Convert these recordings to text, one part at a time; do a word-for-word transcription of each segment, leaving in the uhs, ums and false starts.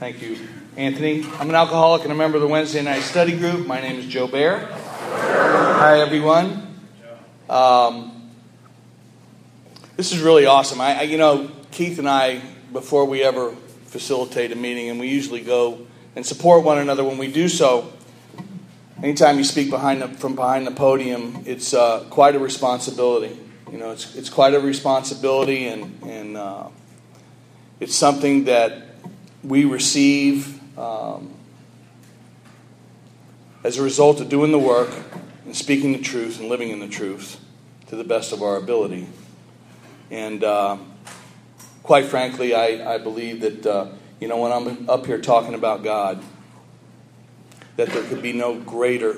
Thank you, Anthony. I'm an alcoholic and a member of the Wednesday night study group. My name is Joe Bear. Hi, everyone. Um, this is really awesome. I, I, you know, Keith and I, before we ever facilitate a meeting, and we usually go and support one another when we do so. Anytime you speak behind the, from behind the podium, it's uh, quite a responsibility. You know, it's it's quite a responsibility, and and uh, it's something that we receive um, as a result of doing the work and speaking the truth and living in the truth to the best of our ability. And uh, quite frankly, I, I believe that, uh, you know, when I'm up here talking about God, that there could be no greater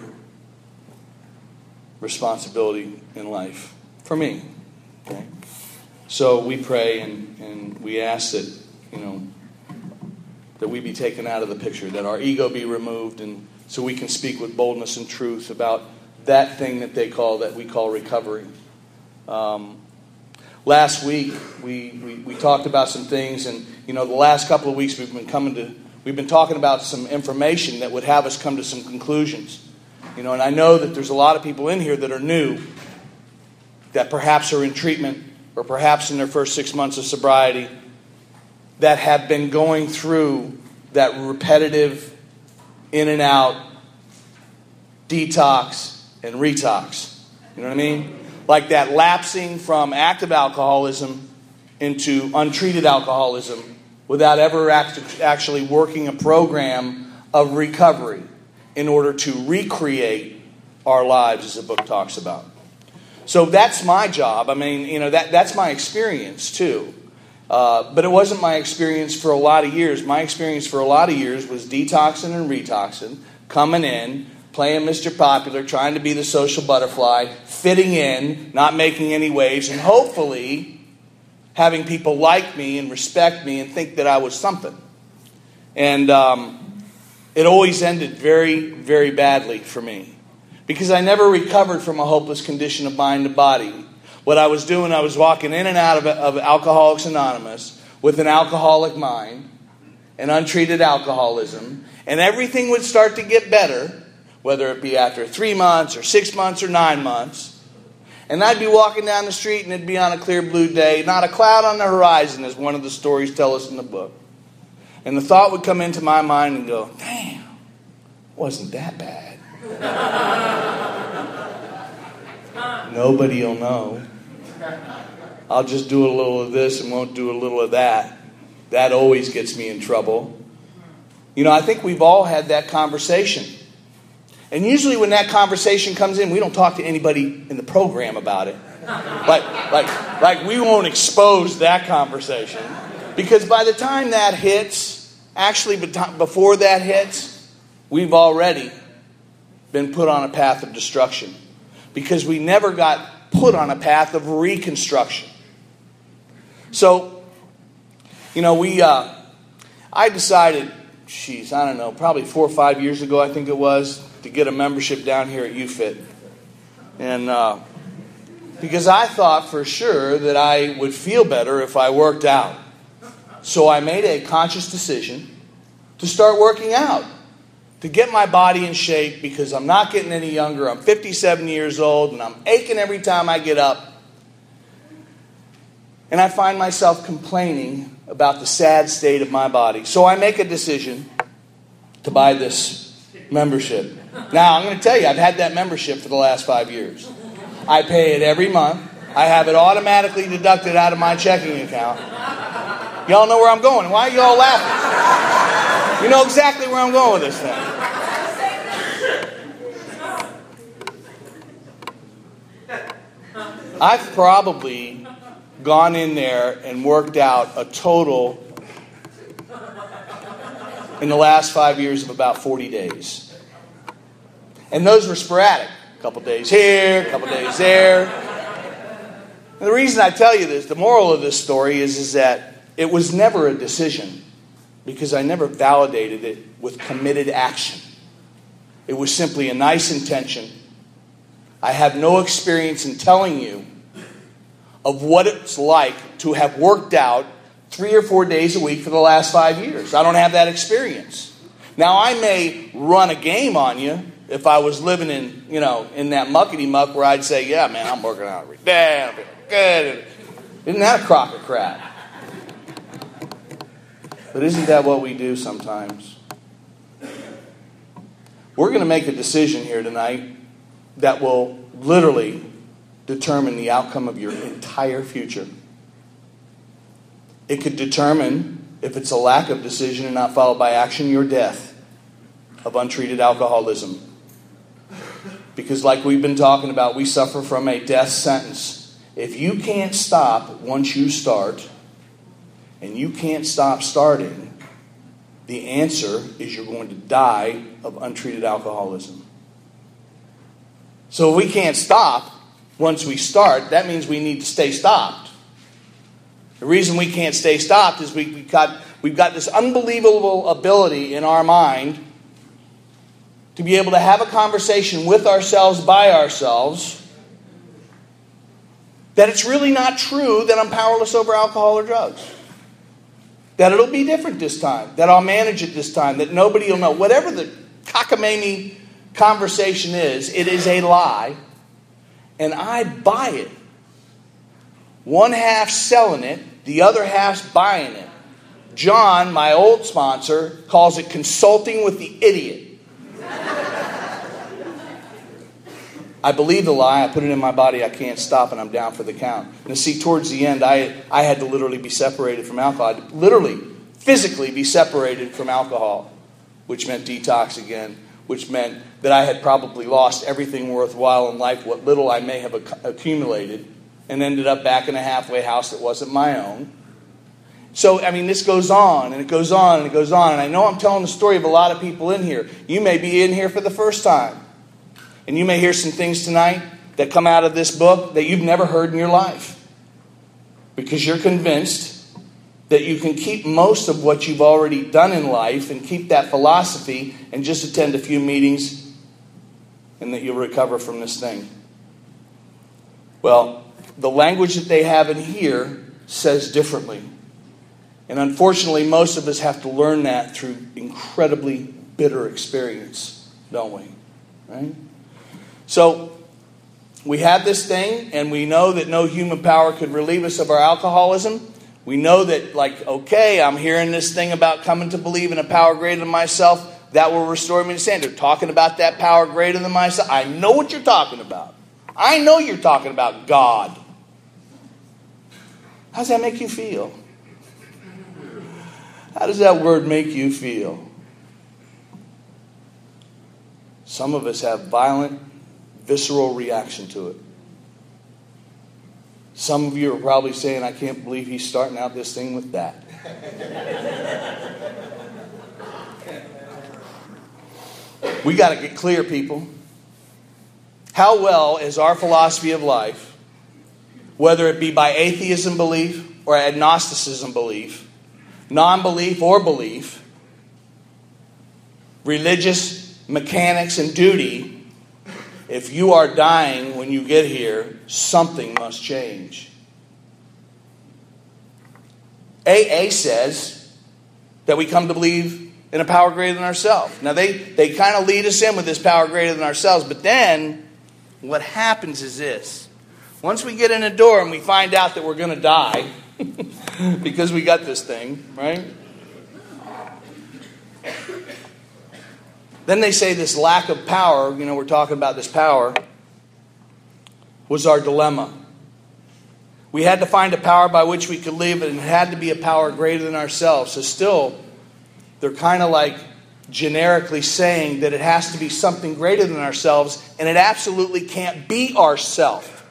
responsibility in life for me. Okay? So we pray and, and we ask that, you know, that we be taken out of the picture, that our ego be removed, and so we can speak with boldness and truth about that thing that they call, that we call recovery. Um, last week, we, we, we talked about some things, and, you know, the last couple of weeks we've been coming to, we've been talking about some information that would have us come to some conclusions. You know, and I know that there's a lot of people in here that are new, that perhaps are in treatment, or perhaps in their first six months of sobriety, that have been going through that repetitive in and out detox and retox. You know what I mean? Like that lapsing from active alcoholism into untreated alcoholism without ever act- actually working a program of recovery in order to recreate our lives, as the book talks about. So that's my job. I mean, you know, that that's my experience too. Uh, but it wasn't my experience for a lot of years. My experience for a lot of years was detoxing and retoxing, coming in, playing Mister Popular, trying to be the social butterfly, fitting in, not making any waves, and hopefully having people like me and respect me and think that I was something. And um, it always ended very, very badly for me, because I never recovered from a hopeless condition of mind and body. What I was doing, I was walking in and out of, of Alcoholics Anonymous with an alcoholic mind, an untreated alcoholism, and everything would start to get better, whether it be after three months or six months or nine months. And I'd be walking down the street and it'd be on a clear blue day, not a cloud on the horizon, as one of the stories tell us in the book. And the thought would come into my mind and go, damn, wasn't that bad. Nobody will know. I'll just do a little of this and won't do a little of that. That always gets me in trouble. You know, I think we've all had that conversation. And usually when that conversation comes in, we don't talk to anybody in the program about it. Like, like, like we won't expose that conversation. Because by the time that hits, actually before that hits, we've already been put on a path of destruction. Because we never got put on a path of reconstruction. So, you know, we, uh, I decided, geez, I don't know, probably four or five years ago, I think it was, to get a membership down here at U F I T. And, uh, because I thought for sure that I would feel better if I worked out. So I made a conscious decision to start working out, to get my body in shape, because I'm not getting any younger. I'm fifty-seven years old and I'm aching every time I get up. And I find myself complaining about the sad state of my body. So I make a decision to buy this membership. Now, I'm going to tell you, I've had that membership for the last five years. I pay it every month. I have it automatically deducted out of my checking account. Y'all know where I'm going. Why are y'all laughing? You know exactly where I'm going with this thing. I've probably gone in there and worked out a total in the last five years of about forty days. And those were sporadic. A couple days here, a couple days there. And the reason I tell you this, the moral of this story is, is that it was never a decision, because I never validated it with committed action. It was simply a nice intention. I have no experience in telling you of what it's like to have worked out three or four days a week for the last five years. I don't have that experience. Now, I may run a game on you if I was living in, you know, in that muckety muck where I'd say, yeah, man, I'm working out every day. I'm feeling good. Isn't that a crock of crap? But isn't that what we do sometimes? We're going to make a decision here tonight that will literally determine the outcome of your entire future. It could determine, if it's a lack of decision and not followed by action, your death of untreated alcoholism. Because like we've been talking about, we suffer from a death sentence. If you can't stop once you start, and you can't stop starting, the answer is you're going to die of untreated alcoholism. So if we can't stop once we start, that means we need to stay stopped. The reason we can't stay stopped is we, we've got, we've got this unbelievable ability in our mind to be able to have a conversation with ourselves by ourselves that it's really not true that I'm powerless over alcohol or drugs. That it'll be different this time. That I'll manage it this time. That nobody will know. Whatever the cockamamie conversation is, it is a lie. And I buy it. One half selling it, the other half buying it. John, my old sponsor, calls it consulting with the idiot. I believe the lie, I put it in my body, I can't stop, and I'm down for the count. And see, towards the end, I, I had to literally be separated from alcohol. I had to literally, physically be separated from alcohol, which meant detox again, which meant that I had probably lost everything worthwhile in life, what little I may have ac- accumulated, and ended up back in a halfway house that wasn't my own. So, I mean, this goes on, and it goes on, and it goes on. And I know I'm telling the story of a lot of people in here. You may be in here for the first time. And you may hear some things tonight that come out of this book that you've never heard in your life. Because you're convinced that you can keep most of what you've already done in life and keep that philosophy and just attend a few meetings and that you'll recover from this thing. Well, the language that they have in here says differently. And unfortunately, most of us have to learn that through incredibly bitter experience, don't we? Right? So, we have this thing, and we know that no human power could relieve us of our alcoholism. We know that, like, okay, I'm hearing this thing about coming to believe in a power greater than myself that will restore me to standard. They're talking about that power greater than myself. I know what you're talking about. I know you're talking about God. How does that make you feel? How does that word make you feel? Some of us have violent, visceral reaction to it. Some of you are probably saying, I can't believe he's starting out this thing with that. We got to get clear, people. How well is our philosophy of life, whether it be by atheism belief or agnosticism belief, non-belief or belief, religious mechanics and duty, if you are dying when you get here, something must change. A A says that we come to believe in a power greater than ourselves. Now, they, they kind of lead us in with this power greater than ourselves, but then what happens is this. Once we get in the door and we find out that we're going to die, because we got this thing, right? Then they say this lack of power, you know, we're talking about this power, was our dilemma. We had to find a power by which we could live, and it had to be a power greater than ourselves. So still, they're kind of like generically saying that it has to be something greater than ourselves, and it absolutely can't be ourself.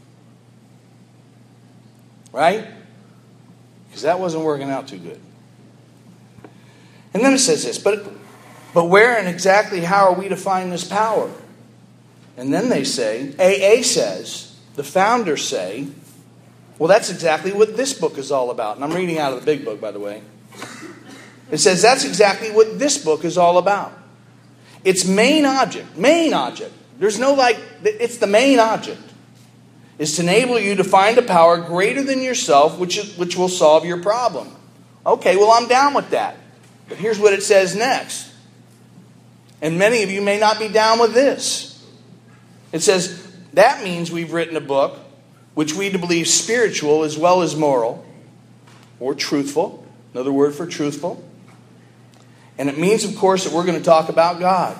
Right? Because that wasn't working out too good. And then it says this, but... But where and exactly how are we to find this power? And then they say, A A says, the founders say, well, that's exactly what this book is all about. And I'm reading out of the big book, by the way. It says that's exactly what this book is all about. Its main object, main object. There's no like, it's the main object. is to enable you to find a power greater than yourself, which, is, which will solve your problem. Okay, well, I'm down with that. But here's what it says next. And many of you may not be down with this. It says, that means we've written a book which we to believe spiritual as well as moral, or truthful. Another word for truthful. And it means, of course, that we're going to talk about God.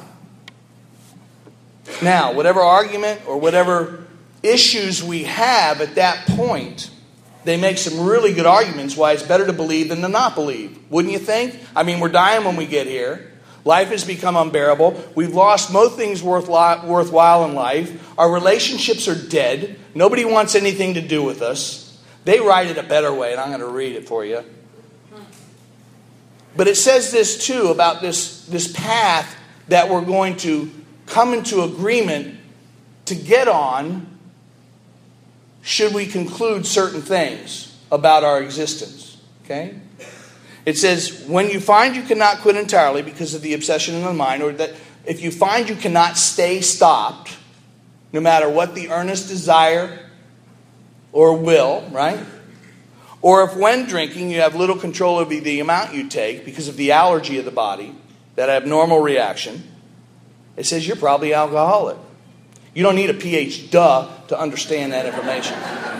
Now, whatever argument or whatever issues we have at that point, they make some really good arguments why it's better to believe than to not believe. Wouldn't you think? I mean, we're dying when we get here. Life has become unbearable. We've lost most things worthwhile in life. Our relationships are dead. Nobody wants anything to do with us. They write it a better way, and I'm going to read it for you. But it says this too about this, this path that we're going to come into agreement to get on should we conclude certain things about our existence. Okay? It says, when you find you cannot quit entirely because of the obsession in the mind, or that if you find you cannot stay stopped, no matter what the earnest desire or will, right? Or if when drinking you have little control over the amount you take because of the allergy of the body, that abnormal reaction, it says you're probably alcoholic. You don't need a P H duh to understand that information.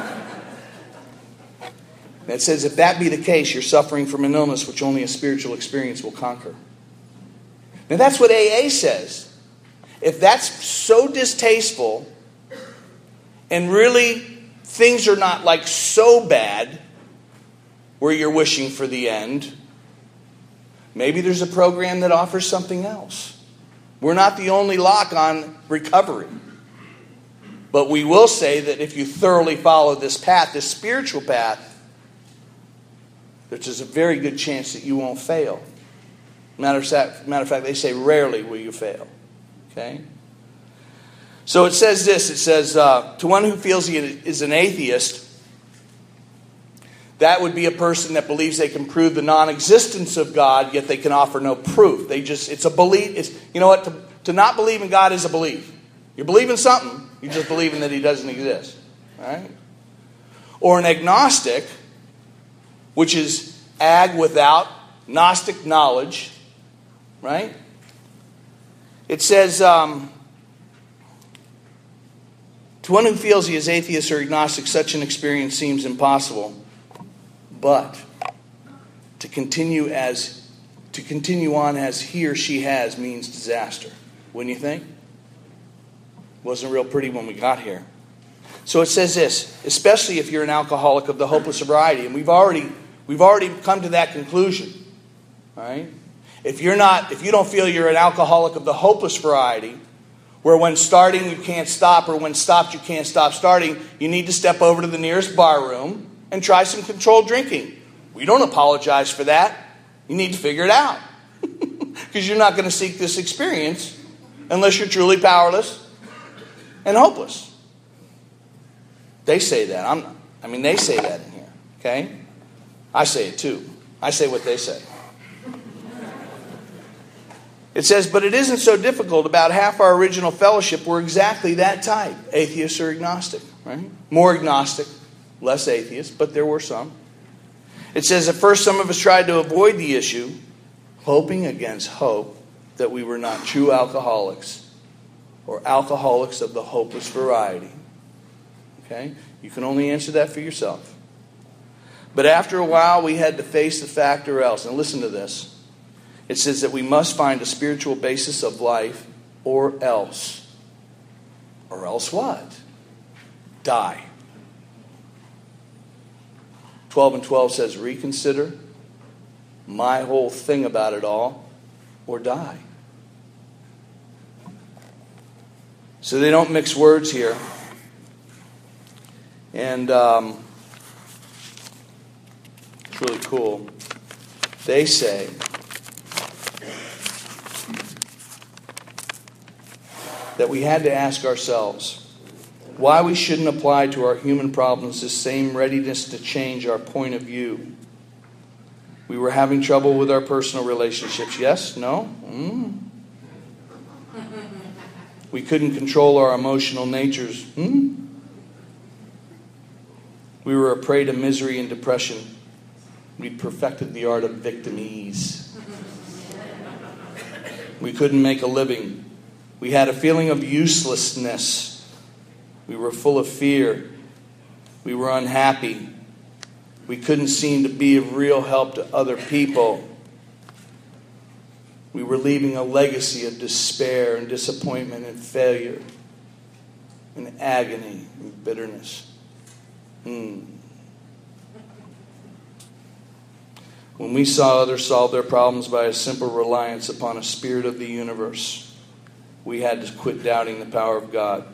And it says, if that be the case, you're suffering from an illness which only a spiritual experience will conquer. Now that's what A A says. If that's so distasteful, and really things are not like so bad where you're wishing for the end, maybe there's a program that offers something else. We're not the only lock on recovery. But we will say that if you thoroughly follow this path, this spiritual path, there's a very good chance that you won't fail. Matter of fact, matter of fact, they say rarely will you fail. Okay? So it says this. It says, uh, to one who feels he is an atheist, that would be a person that believes they can prove the non-existence of God, yet they can offer no proof. They just, it's a belief. It's, you know what? To, to not believe in God is a belief. You believe in something, you're just believing that He doesn't exist. All right? Or an agnostic, which is ag without, Gnostic knowledge, right? It says, um, to one who feels he is atheist or agnostic, such an experience seems impossible. But to continue as to continue on as he or she has means disaster. Wouldn't you think? Wasn't real pretty when we got here. So it says this, especially if you're an alcoholic of the hopeless variety, and we've already we've already come to that conclusion. All right? If you're not, if you don't feel you're an alcoholic of the hopeless variety, where when starting you can't stop, or when stopped you can't stop starting, you need to step over to the nearest bar room and try some controlled drinking. We don't apologize for that. You need to figure it out. Because you're not going to seek this experience unless you're truly powerless and hopeless. They say that. I'm not. I mean, they say that in here. Okay? I say it too. I say what they say. It says, but it isn't so difficult. About half our original fellowship were exactly that type. Atheist or agnostic. Right? More agnostic, less atheist, but there were some. It says, at first some of us tried to avoid the issue, hoping against hope that we were not true alcoholics or alcoholics of the hopeless variety. Okay? You can only answer that for yourself. But after a while, we had to face the fact or else. And listen to this. It says that we must find a spiritual basis of life or else. Or else what? Die. twelve and twelve says, reconsider my whole thing about it all or die. So they don't mix words here. And um, it's really cool. They say that we had to ask ourselves why we shouldn't apply to our human problems this same readiness to change our point of view. We were having trouble with our personal relationships. Yes? No? Mm. We couldn't control our emotional natures. Hmm? We were a prey to misery and depression. We perfected the art of victimese. We couldn't make a living. We had a feeling of uselessness. We were full of fear. We were unhappy. We couldn't seem to be of real help to other people. We were leaving a legacy of despair and disappointment and failure and agony and bitterness. Hmm. When we saw others solve their problems by a simple reliance upon a spirit of the universe, we had to quit doubting the power of God.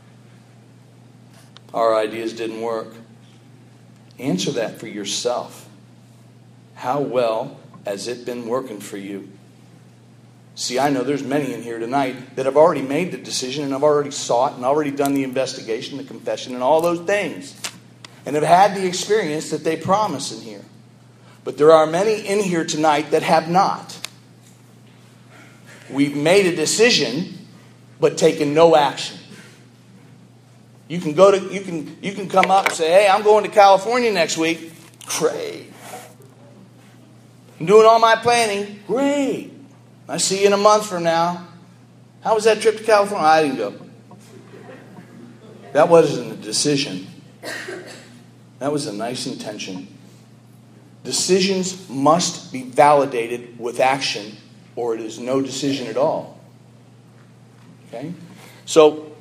Our ideas didn't work. Answer that for yourself. How well has it been working for you? See, I know there's many in here tonight that have already made the decision and have already sought and already done the investigation, the confession, and all those things, and have had the experience that they promise in here. But there are many in here tonight that have not. We've made a decision, but taken no action. You can go to you can you can come up and say, "Hey, I'm going to California next week." Great. I'm doing all my planning. Great. I see you in a month from now. How was that trip to California? I didn't go. That wasn't a decision. That was a nice intention. Decisions must be validated with action, or it is no decision at all. Okay? So,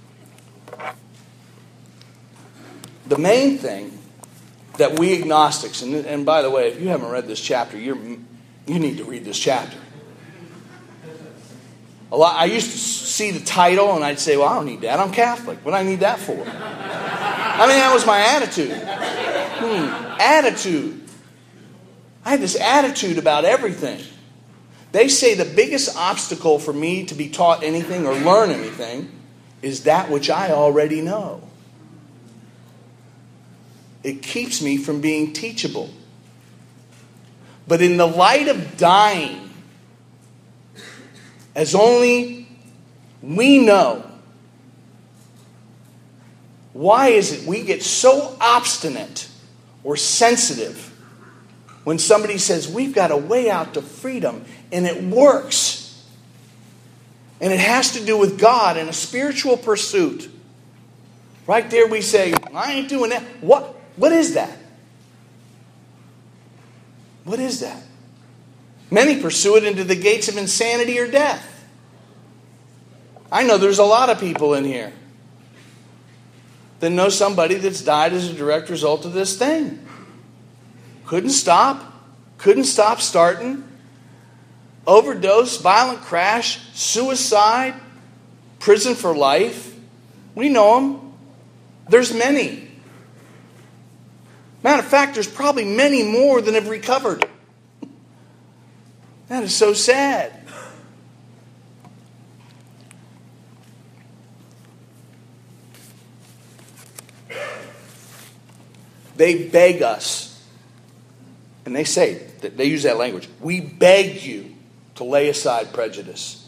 the main thing that we agnostics, and, and by the way, if you haven't read this chapter, you're, you need to read this chapter. A lot, I used to see the title and I'd say, well, I don't need that. I'm Catholic. What do I need that for? I mean, that was my attitude. Hmm, attitude. I had this attitude about everything. They say the biggest obstacle for me to be taught anything or learn anything is that which I already know. It keeps me from being teachable. But in the light of dying, as only we know, why is it we get so obstinate or sensitive when somebody says, we've got a way out to freedom, and it works. And it has to do with God and a spiritual pursuit. Right there we say, I ain't doing that. What? What is that? What is that? Many pursue it into the gates of insanity or death. I know there's a lot of people in here that know somebody that's died as a direct result of this thing. Couldn't stop. Couldn't stop starting. Overdose, violent crash, suicide, prison for life. We know them. There's many. Matter of fact, there's probably many more than have recovered. That is so sad. They beg us. And they say, they use that language. We beg you to lay aside prejudice.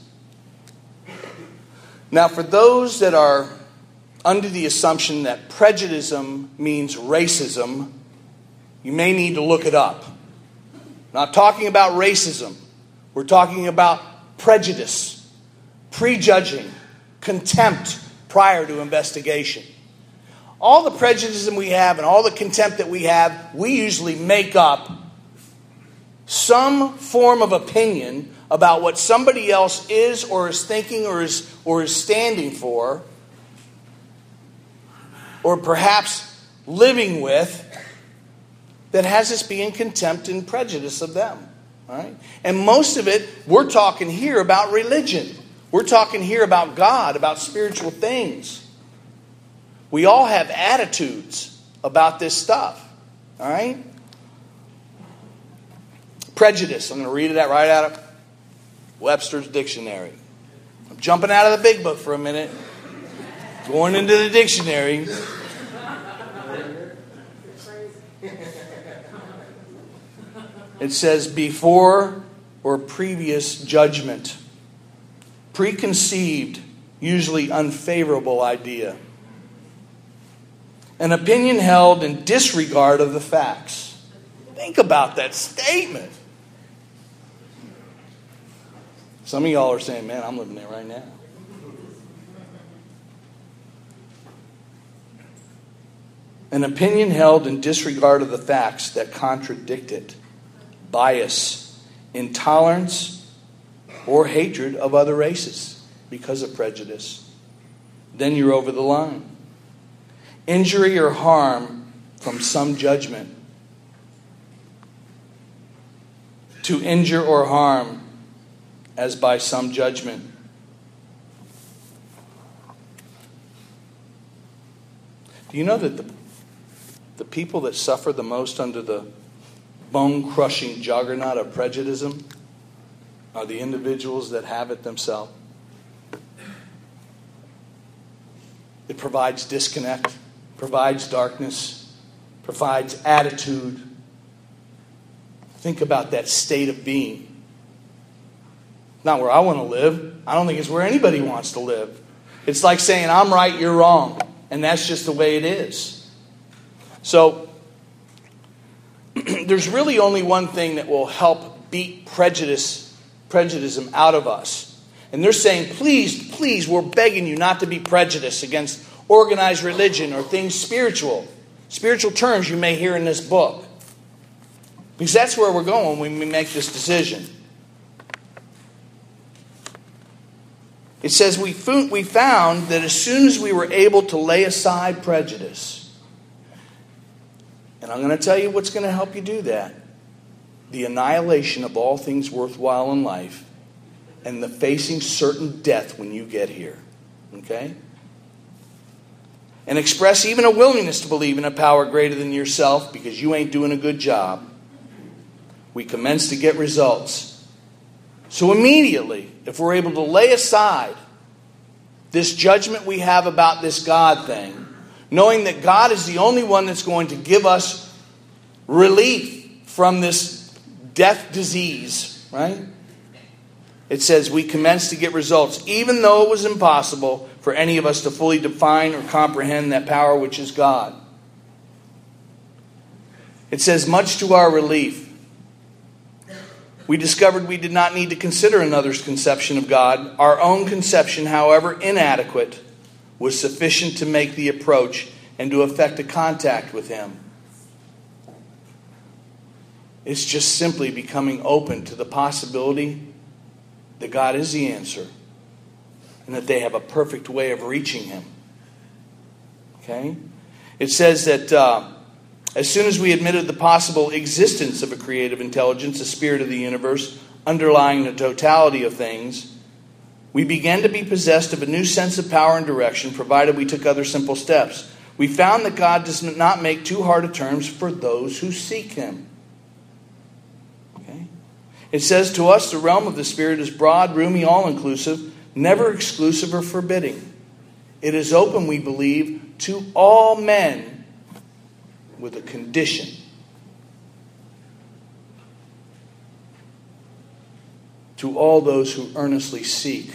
Now, for those that are under the assumption that prejudice means racism, you may need to look it up. Not talking about racism. We're talking about prejudice, prejudging, contempt prior to investigation. All the prejudice we have and all the contempt that we have, we usually make up some form of opinion about what somebody else is or is thinking or is or is standing for, or perhaps living with, that has us be in contempt and prejudice of them. All right? And most of it, we're talking here about religion. We're talking here about God, about spiritual things. We all have attitudes about this stuff. All right? Prejudice. I'm going to read it right out of Webster's dictionary. I'm jumping out of the big book for a minute. Going into the dictionary. It says before or previous judgment. Preconceived, usually unfavorable idea. An opinion held in disregard of the facts. Think about that statement. Some of y'all are saying, man, I'm living there right now. An opinion held in disregard of the facts that contradict it. Bias, intolerance, or hatred of other races because of prejudice. Then you're over the line. Injury or harm from some judgment. To injure or harm as by some judgment. Do you know that the, the people that suffer the most under the bone-crushing juggernaut of prejudice are the individuals that have it themselves? It provides disconnect, provides darkness, provides attitude. Think about that state of being. Not where I want to live. I don't think it's where anybody wants to live. It's like saying, I'm right, you're wrong. And that's just the way it is. So, there's really only one thing that will help beat prejudice, prejudice out of us. And they're saying, please, please, we're begging you not to be prejudiced against organized religion or things spiritual. Spiritual terms you may hear in this book. Because that's where we're going when we make this decision. It says, we we found that as soon as we were able to lay aside prejudice, and I'm going to tell you what's going to help you do that, the annihilation of all things worthwhile in life, and the facing certain death when you get here. Okay? And express even a willingness to believe in a power greater than yourself because you ain't doing a good job. We commence to get results. So immediately, if we're able to lay aside this judgment we have about this God thing, knowing that God is the only one that's going to give us relief from this death disease, right? It says we commence to get results, even though it was impossible for any of us to fully define or comprehend that power which is God. It says, much to our relief, we discovered we did not need to consider another's conception of God. Our own conception, however inadequate, was sufficient to make the approach and to effect a contact with Him. It's just simply becoming open to the possibility that God is the answer and that they have a perfect way of reaching Him. Okay? It says that uh, as soon as we admitted the possible existence of a creative intelligence, the spirit of the universe, underlying the totality of things, we began to be possessed of a new sense of power and direction, provided we took other simple steps. We found that God does not make too hard of terms for those who seek Him. Okay? It says to us, the realm of the Spirit is broad, roomy, all-inclusive, never exclusive or forbidding. It is open, we believe, to all men with a condition. To all those who earnestly seek.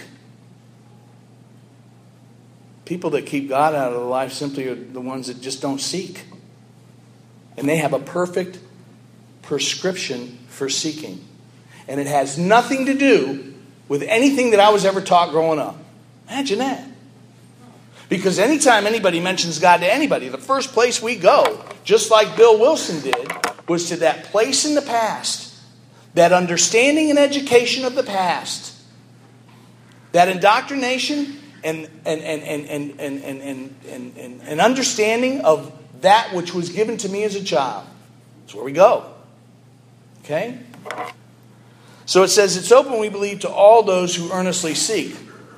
People that keep God out of their life simply are the ones that just don't seek. And they have a perfect prescription for seeking. And it has nothing to do with anything that I was ever taught growing up. Imagine that. Because anytime anybody mentions God to anybody, the first place we go, just like Bill Wilson did, was to that place in the past. That understanding and education of the past. That indoctrination and and and and and and and, and, and, and, and understanding of that which was given to me as a child. That's where we go. Okay? So it says it's open, we believe, to all those who earnestly seek.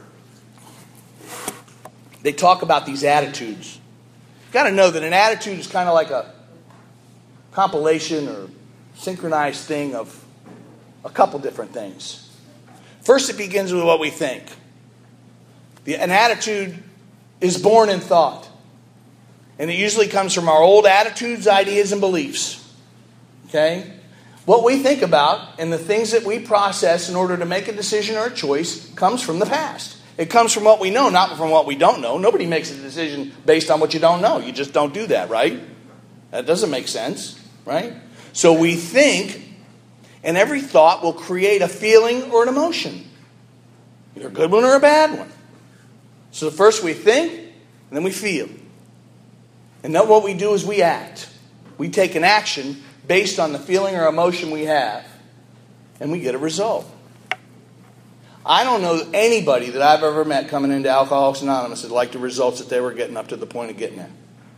They talk about these attitudes. You've got to know that an attitude is kind of like a compilation or synchronized thing of a couple different things. First, it begins with what we think. The, an attitude is born in thought. And it usually comes from our old attitudes, ideas, and beliefs. Okay? What we think about and the things that we process in order to make a decision or a choice comes from the past. It comes from what we know, not from what we don't know. Nobody makes a decision based on what you don't know. You just don't do that, right? That doesn't make sense, right? So we think, and every thought will create a feeling or an emotion. Either a good one or a bad one. So first we think, and then we feel. And then what we do is we act. We take an action based on the feeling or emotion we have, and we get a result. I don't know anybody that I've ever met coming into Alcoholics Anonymous that liked the results that they were getting up to the point of getting there.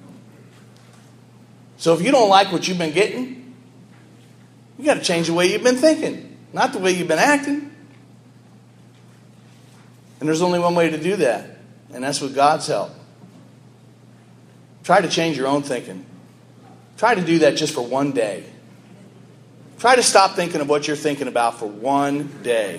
So if you don't like what you've been getting, you got to change the way you've been thinking, not the way you've been acting. And there's only one way to do that, and that's with God's help. Try to change your own thinking. Try to do that just for one day. Try to stop thinking of what you're thinking about for one day.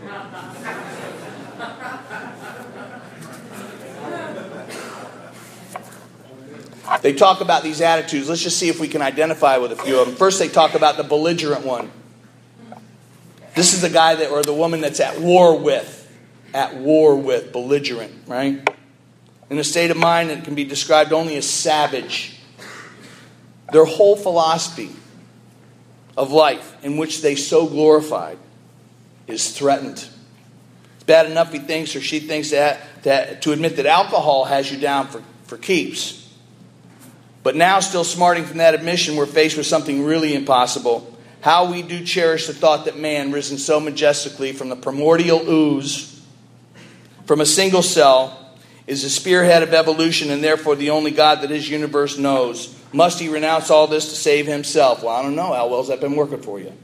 They talk about these attitudes. Let's just see if we can identify with a few of them. First, they talk about the belligerent one. This is the guy that, or the woman that's at war with. At war with, belligerent, right? In a state of mind that can be described only as savage. Their whole philosophy of life, in which they so glorified, is threatened. It's bad enough he thinks or she thinks that, that to admit that alcohol has you down for, for keeps. But now, still smarting from that admission, we're faced with something really impossible. How we do cherish the thought that man, risen so majestically from the primordial ooze, from a single cell, is the spearhead of evolution and therefore the only God that his universe knows. Must he renounce all this to save himself? Well, I don't know. How well has that been working for you?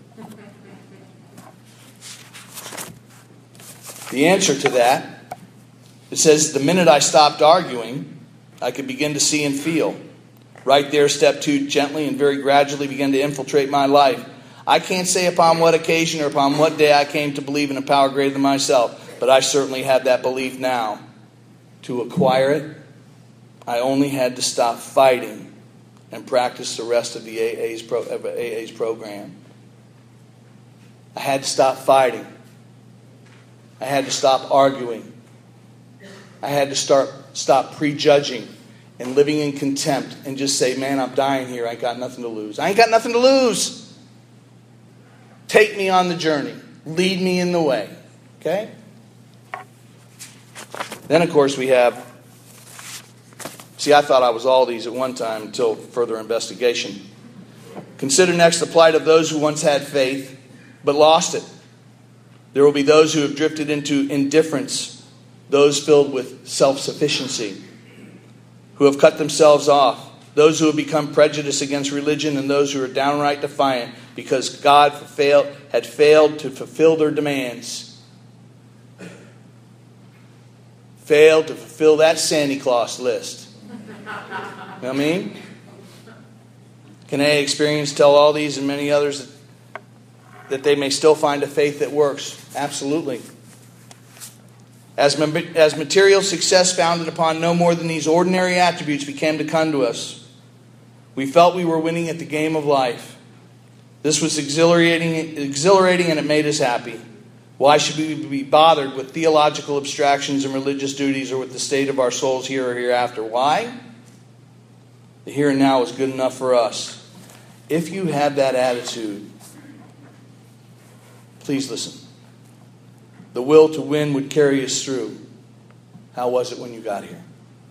The answer to that, it says, the minute I stopped arguing, I could begin to see and feel. Right there, step two, gently and very gradually began to infiltrate my life. I can't say upon what occasion or upon what day I came to believe in a power greater than myself, but I certainly have that belief now. To acquire it, I only had to stop fighting and practice the rest of the A A's, pro, of A A's program. I had to stop fighting. I had to stop arguing. I had to start stop prejudging and living in contempt and just say, man, I'm dying here. I ain't got nothing to lose. I ain't got nothing to lose. Take me on the journey. Lead me in the way. Okay? Then, of course, we have... See, I thought I was all these at one time until further investigation. Consider next the plight of those who once had faith, but lost it. There will be those who have drifted into indifference, those filled with self-sufficiency, who have cut themselves off, those who have become prejudiced against religion, and those who are downright defiant because God failed, had failed to fulfill their demands. Failed to fulfill that Santa Claus list. You know what I mean? Can A A experience tell all these and many others that, that they may still find a faith that works? Absolutely. As, as material success founded upon no more than these ordinary attributes began to come to us, we felt we were winning at the game of life. This was exhilarating, exhilarating and it made us happy. Why should we be bothered with theological abstractions and religious duties or with the state of our souls here or hereafter? Why? The here and now is good enough for us. If you have that attitude, please listen. The will to win would carry us through. How was it when you got here?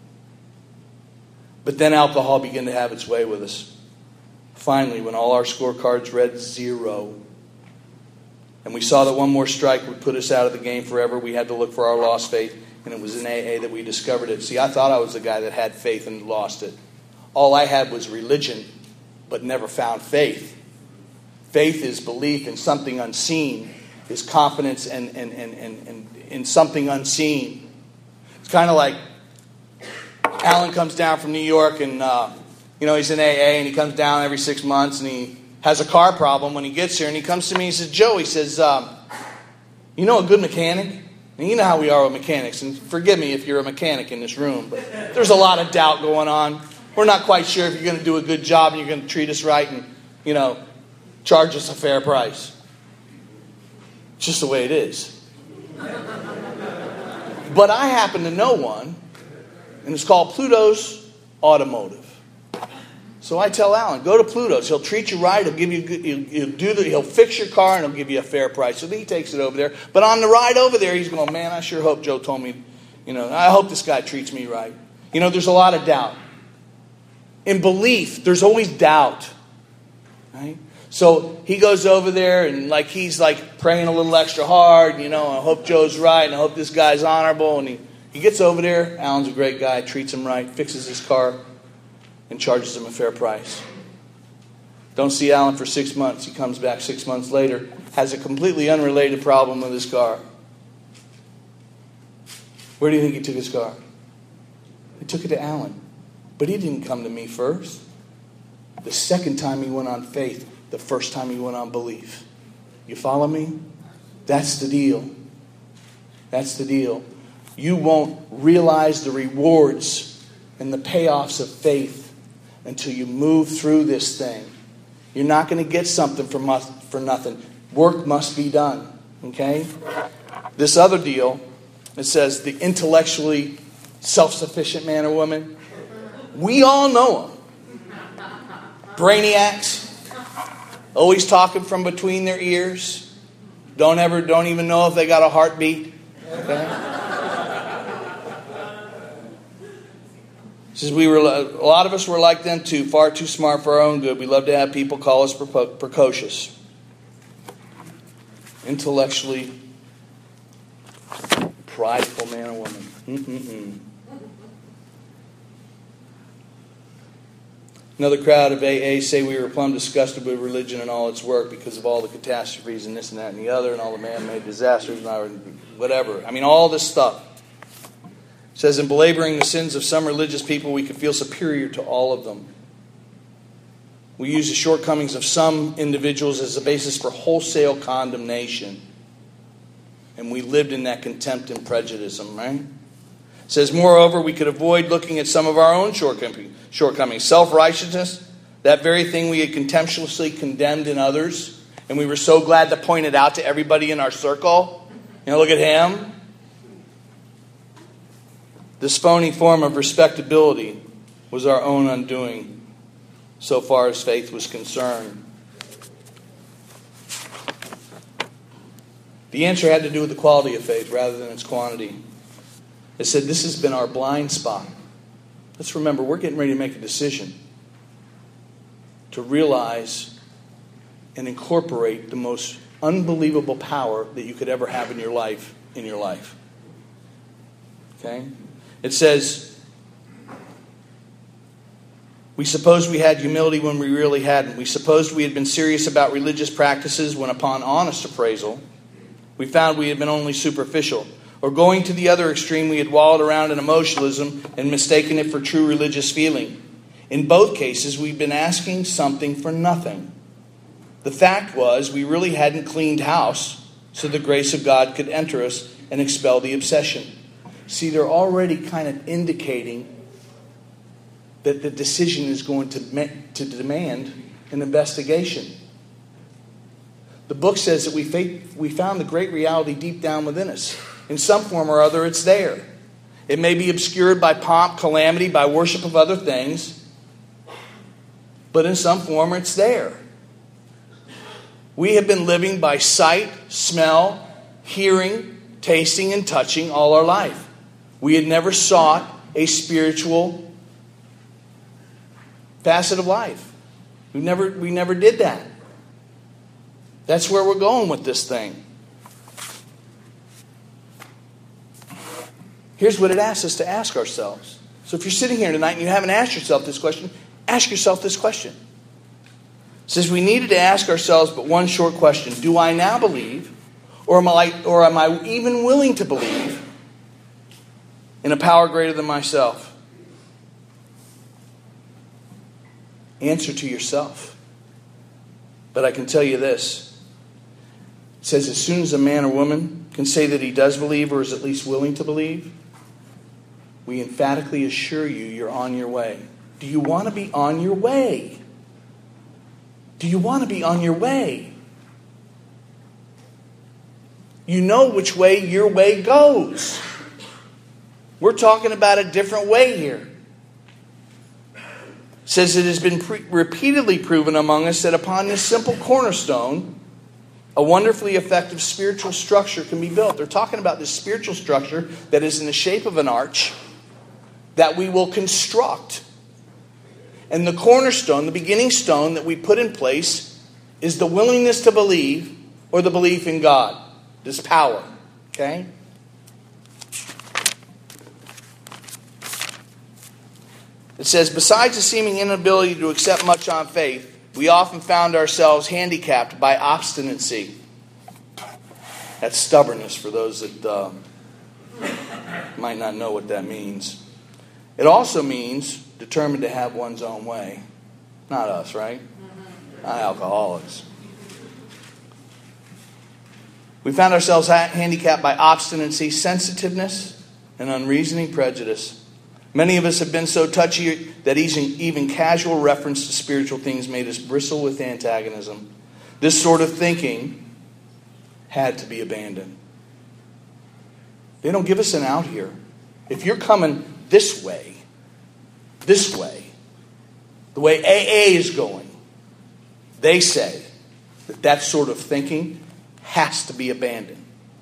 But then alcohol began to have its way with us. Finally, when all our scorecards read zero, and we saw that one more strike would put us out of the game forever, we had to look for our lost faith, and it was in A A that we discovered it. See, I thought I was the guy that had faith and lost it. All I had was religion, but never found faith. Faith is belief in something unseen, is confidence in, in, in, in, in something unseen. It's kind of like Alan comes down from New York and, uh, you know, he's in A A and he comes down every six months and he has a car problem when he gets here. And he comes to me and he says, Joe, he says, um, you know a good mechanic? And you know how we are with mechanics. And forgive me if you're a mechanic in this room, but there's a lot of doubt going on. We're not quite sure if you're going to do a good job and you're going to treat us right and, you know, charge us a fair price. It's just the way it is. But I happen to know one, and it's called Pluto's Automotive. So I tell Alan, go to Pluto's. He'll treat you right. He'll give you, he'll, he'll do the, he'll fix your car, and he'll give you a fair price. So he takes it over there. But on the ride over there, he's going, man, I sure hope Joe told me, you know, I hope this guy treats me right. You know, there's a lot of doubt. In belief, there's always doubt. Right? So he goes over there and like he's like praying a little extra hard, you know, I hope Joe's right and I hope this guy's honorable. And he, he gets over there. Alan's a great guy, treats him right, fixes his car, and charges him a fair price. Don't see Alan for six months. He comes back six months later, has a completely unrelated problem with his car. Where do you think he took his car? He took it to Alan. But he didn't come to me first. The second time he went on faith, the first time he went on belief. You follow me? That's the deal. That's the deal. You won't realize the rewards and the payoffs of faith until you move through this thing. You're not going to get something for, mu- for nothing. Work must be done. Okay? This other deal, it says the intellectually self-sufficient man or woman. We all know them. Brainiacs. Always talking from between their ears. Don't ever, don't even know if they got a heartbeat. Okay? Says we were, a lot of us were like them too, far too smart for our own good. We love to have people call us precocious. Intellectually prideful man or woman. Mm-mm-mm. Another crowd of A A say we were plumb disgusted with religion and all its work because of all the catastrophes and this and that and the other and all the man-made disasters and our, whatever. I mean, all this stuff. It says, in belaboring the sins of some religious people, we could feel superior to all of them. We use the shortcomings of some individuals as a basis for wholesale condemnation. And we lived in that contempt and prejudice, right? It says, moreover, we could avoid looking at some of our own shortcomings. Self-righteousness, that very thing we had contemptuously condemned in others, and we were so glad to point it out to everybody in our circle. You know, look at him. This phony form of respectability was our own undoing, so far as faith was concerned. The answer had to do with the quality of faith rather than its quantity. It said this has been our blind spot. Let's remember, we're getting ready to make a decision to realize and incorporate the most unbelievable power that you could ever have in your life, in your life. Okay? It says, we supposed we had humility when we really hadn't. We supposed we had been serious about religious practices when upon honest appraisal, we found we had been only superficial. Or going to the other extreme, we had wallowed around in emotionalism and mistaken it for true religious feeling. In both cases, we'd been asking something for nothing. The fact was, we really hadn't cleaned house so the grace of God could enter us and expel the obsession. See, they're already kind of indicating that the decision is going to, to demand an investigation. The book says that we, we found the great reality deep down within us. In some form or other, it's there. It may be obscured by pomp, calamity, by worship of other things, but in some form, it's there. We have been living by sight, smell, hearing, tasting, and touching all our life. We had never sought a spiritual facet of life. We never, we never did that. That's where we're going with this thing. Here's what it asks us to ask ourselves. So if you're sitting here tonight and you haven't asked yourself this question, ask yourself this question. It says we needed to ask ourselves but one short question. Do I now believe, or am I, or am I even willing to believe in a power greater than myself? Answer to yourself. But I can tell you this. It says as soon as a man or woman can say that he does believe or is at least willing to believe, we emphatically assure you you're on your way. Do you want to be on your way? Do you want to be on your way? You know which way your way goes. We're talking about a different way here. It says it has been pre- repeatedly proven among us that upon this simple cornerstone, a wonderfully effective spiritual structure can be built. They're talking about this spiritual structure that is in the shape of an arch that we will construct. And the cornerstone, the beginning stone that we put in place, is the willingness to believe or the belief in God. This power. Okay? It says, besides the seeming inability to accept much on faith, we often found ourselves handicapped by obstinacy. That's stubbornness for those that uh, might not know what that means. It also means determined to have one's own way. Not us, right? Not alcoholics. We found ourselves handicapped by obstinacy, sensitiveness, and unreasoning prejudice. Many of us have been so touchy that even casual reference to spiritual things made us bristle with antagonism. This sort of thinking had to be abandoned. They don't give us an out here. If you're coming this way, this way, the way A A is going, they say that that sort of thinking has to be abandoned.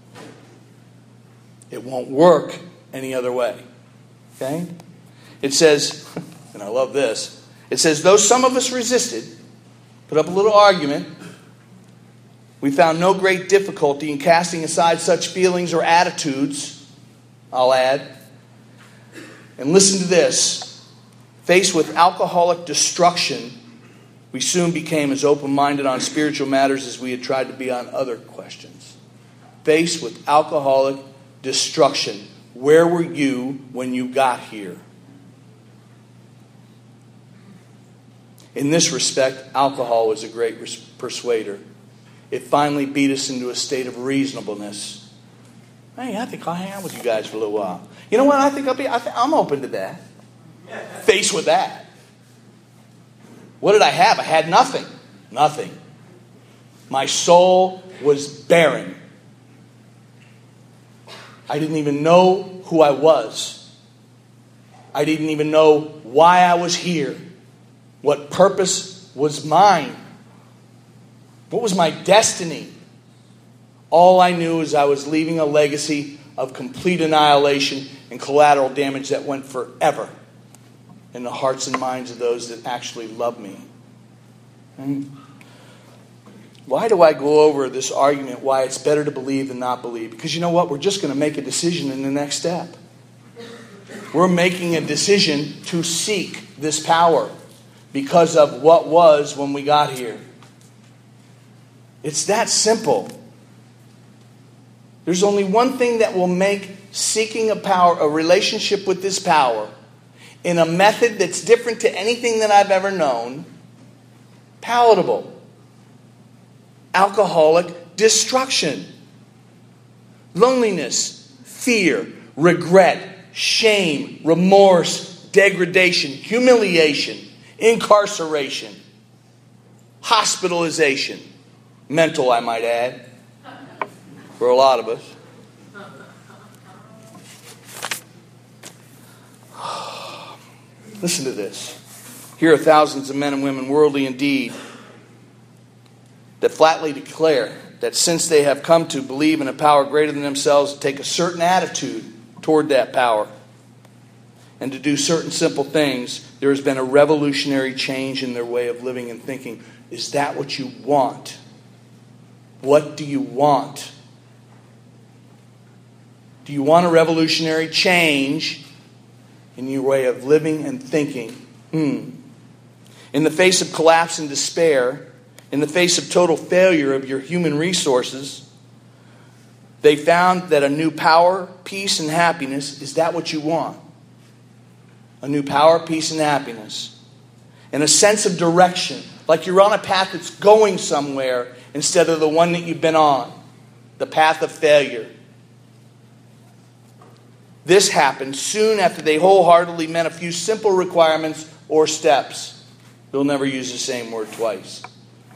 It won't work any other way. Okay? It says, and I love this, it says, though some of us resisted, put up a little argument, we found no great difficulty in casting aside such feelings or attitudes, I'll add. And listen to this. Faced with alcoholic destruction, we soon became as open-minded on spiritual matters as we had tried to be on other questions. Faced with alcoholic destruction, where were you when you got here? In this respect, alcohol was a great persuader. It finally beat us into a state of reasonableness. Hey, I think I'll hang out with you guys for a little while. You know what? I think I'll be. I think I'm open to that. Faced with that, what did I have? I had nothing. Nothing. My soul was barren. I didn't even know who I was. I didn't even know why I was here. What purpose was mine? What was my destiny? All I knew is I was leaving a legacy of complete annihilation and collateral damage that went forever in the hearts and minds of those that actually love me. And why do I go over this argument why it's better to believe than not believe? Because you know what? We're just going to make a decision in the next step. We're making a decision to seek this power because of what was when we got here. It's that simple. There's only one thing that will make seeking a power, a relationship with this power, in a method that's different to anything that I've ever known, palatable. Alcoholic destruction. Loneliness, fear, regret, shame, remorse, degradation, humiliation, incarceration, hospitalization. Mental, I might add, for a lot of us. Listen to this. Here are thousands of men and women, worldly indeed, that flatly declare that since they have come to believe in a power greater than themselves, to take a certain attitude toward that power and to do certain simple things, there has been a revolutionary change in their way of living and thinking. Is that what you want? What do you want? Do you want a revolutionary change in your way of living and thinking? Hmm. In the face of collapse and despair, in the face of total failure of your human resources, they found that a new power, peace, and happiness, is that what you want? A new power, peace, and happiness. And a sense of direction, like you're on a path that's going somewhere instead of the one that you've been on, the path of failure. This happened soon after they wholeheartedly met a few simple requirements or steps. You'll never use the same word twice.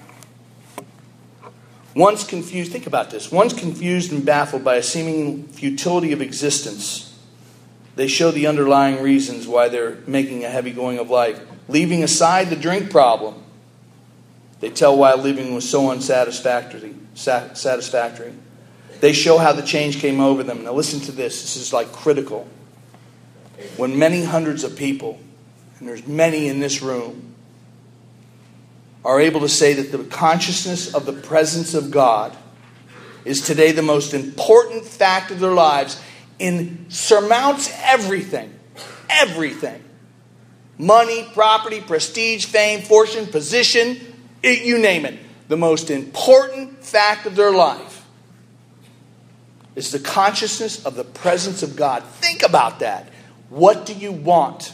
Once confused, think about this. Once confused and baffled by a seeming futility of existence, They show the underlying reasons why they're making a heavy going of life. Leaving aside the drink problem, they tell why living was so unsatisfactory. Satisfactory. They show how the change came over them. Now listen to this. This is like critical. When many hundreds of people, and there's many in this room, are able to say that the consciousness of the presence of God is today the most important fact of their lives and surmounts everything. Everything. Money, property, prestige, fame, fortune, position, it, you name it. The most important fact of their life is the consciousness of the presence of God. Think about that. What do you want?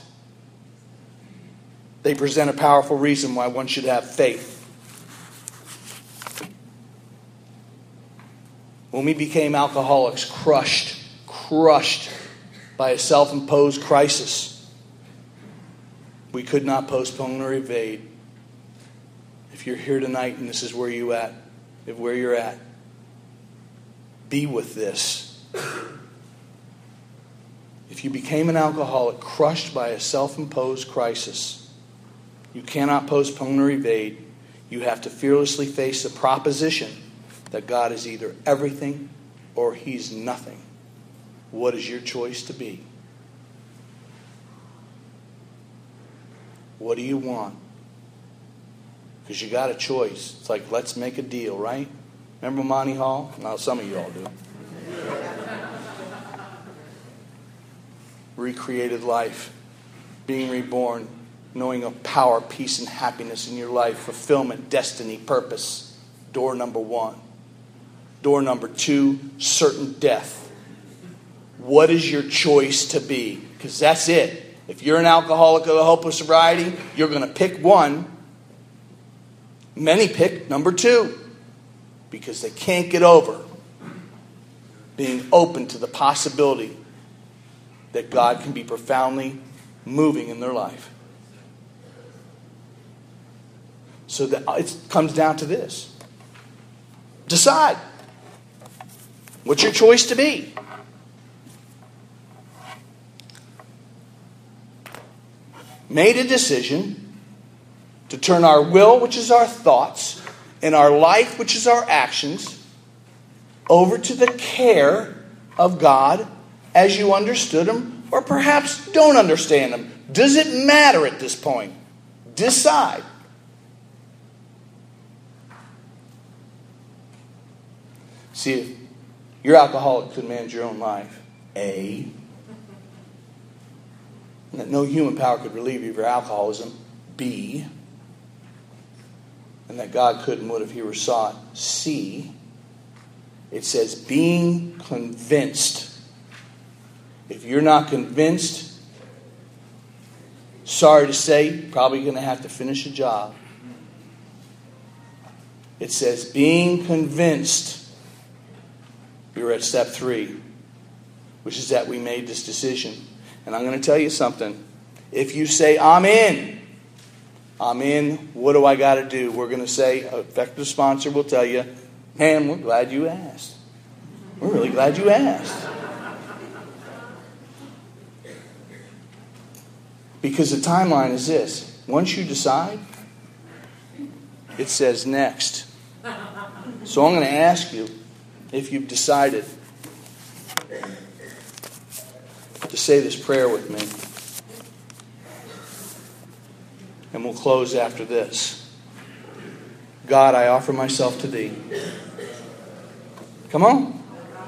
They present a powerful reason why one should have faith. When we became alcoholics, crushed, crushed by a self-imposed crisis, we could not postpone or evade. If you're here tonight and this is where you at, if where you're at, be with this. If you became an alcoholic crushed by a self-imposed crisis, you cannot postpone or evade. You have to fearlessly face the proposition that God is either everything or He's nothing. What is your choice to be? What do you want? Because you got a choice. It's like, let's make a deal, right? Remember Monty Hall? Now, some of you all do. Recreated life. Being reborn. Knowing of power, peace, and happiness in your life. Fulfillment, destiny, purpose. Door number one. Door number two, certain death. What is your choice to be? Because that's it. If you're an alcoholic of a hopeless sobriety, you're going to pick one. Many pick number two. Because they can't get over being open to the possibility that God can be profoundly moving in their life. So that it comes down to this. Decide. What's your choice to be? Made a decision to turn our will, which is our thoughts, and our life, which is our actions, over to the care of God as you understood Him, or perhaps don't understand Him. Does it matter at this point? Decide. See, if your alcoholic could manage your own life, A, and that no human power could relieve you of your alcoholism, B, and that God could and would if He were sought, C, it says being convinced. If you're not convinced, sorry to say, you're probably going to have to finish a job. It says being convinced. We're at step three, which is that we made this decision. And I'm going to tell you something. If you say, I'm in, I'm in, what do I got to do? We're going to say, an effective sponsor will tell you, man, we're glad you asked. We're really glad you asked. Because the timeline is this. Once you decide, it says next. So I'm going to ask you, if you've decided, to say this prayer with me. And we'll close after this. God, I offer myself to Thee. Come on.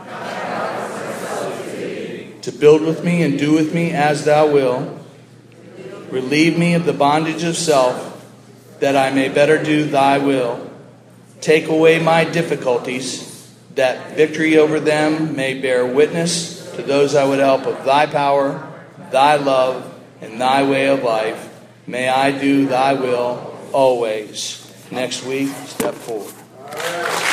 To build with me and do with me as Thou will. Relieve me of the bondage of self, that I may better do Thy will. Take away my difficulties, that victory over them may bear witness to those I would help of Thy power, Thy love, and Thy way of life. May I do Thy will always. Next week, step forward.